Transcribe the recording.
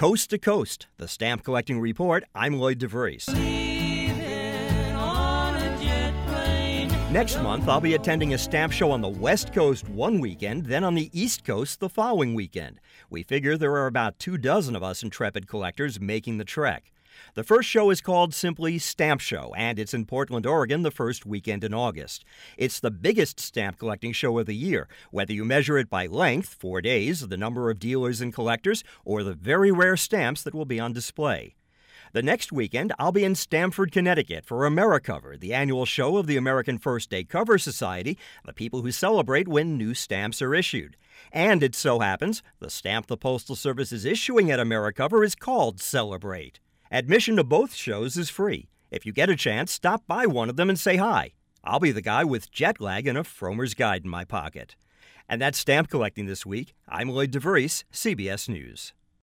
Coast to Coast, the Stamp Collecting Report. I'm Lloyd DeVries. Next month, I'll be attending a stamp show on the West Coast one weekend, then on the East Coast the following weekend. We figure there are about 24 of us intrepid collectors making the trek. The first show is called simply Stamp Show, and it's in Portland, Oregon, the first weekend in August. It's the biggest stamp collecting show of the year, whether you measure it by length, 4 days, the number of dealers and collectors, or the very rare stamps that will be on display. The next weekend, I'll be in Stamford, Connecticut for AmeriCover, the annual show of the American First Day Cover Society, the people who celebrate when new stamps are issued. And it so happens, the stamp the Postal Service is issuing at AmeriCover is called Celebrate. Admission to both shows is free. If you get a chance, stop by one of them and say hi. I'll be the guy with jet lag and a Fromer's Guide in my pocket. And that's stamp collecting this week. I'm Lloyd DeVries, CBS News.